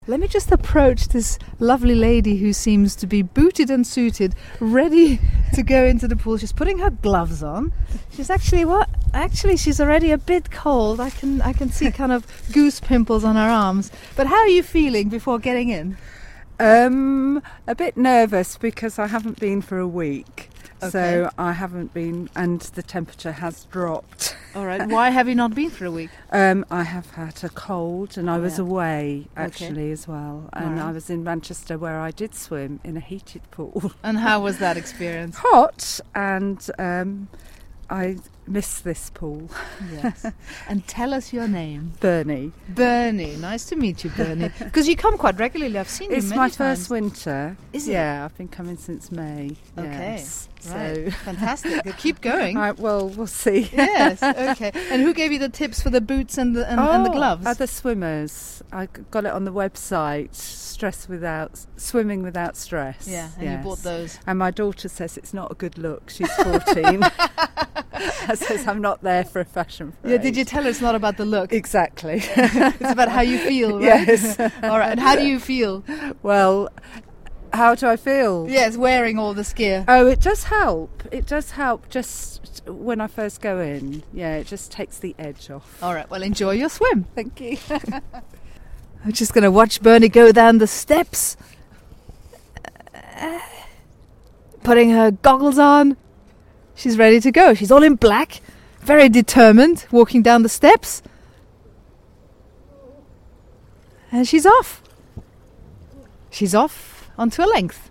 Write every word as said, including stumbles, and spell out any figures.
Let me just approach this lovely lady who seems to be booted and suited, ready to go into the pool. She's putting her gloves on. She's actually what? Actually, she's already a bit cold. I can I can see kind of goose pimples on her arms. But how are you feeling before getting in? Um, a bit nervous because I haven't been for a week. Okay. So I haven't been, and the temperature has dropped. All right. Why have you not been for a week? Um, I have had a cold, and I was Yeah. away actually Okay. as well. And Alright. I was in Manchester where I did swim in a heated pool. And how was that experience? Hot, and um, I miss this pool. Yes. And tell us your name. Bernie. Bernie. Nice to meet you, Bernie. Because you come quite regularly. I've seen It's you many my times. first winter. Is it? Yeah, I've been coming since May. Okay. Yes. Right. So, Fantastic. Keep going. I, well, we'll see. Yes. Okay. And who gave you the tips for the boots and the and, and the gloves? Other swimmers. I g- got it on the website. Stress without swimming without stress. Yeah. And Yes. you bought those. And my daughter says it's not a good look. She's fourteen. I says I'm not there for a fashion parade. Yeah. Did you tell her it's not about the look? Exactly. It's about how you feel, right? Yes. All right. And how do you feel? Well, how do I feel? Yes, wearing all this gear. Oh, it does help. It does help just when I first go in. Yeah, it just takes the edge off. All right. Well, enjoy your swim. Thank you. I'm just going to watch Bernie go down the steps, putting her goggles on. She's ready to go. She's all in black, very determined, walking down the steps. And she's off. She's off onto a length.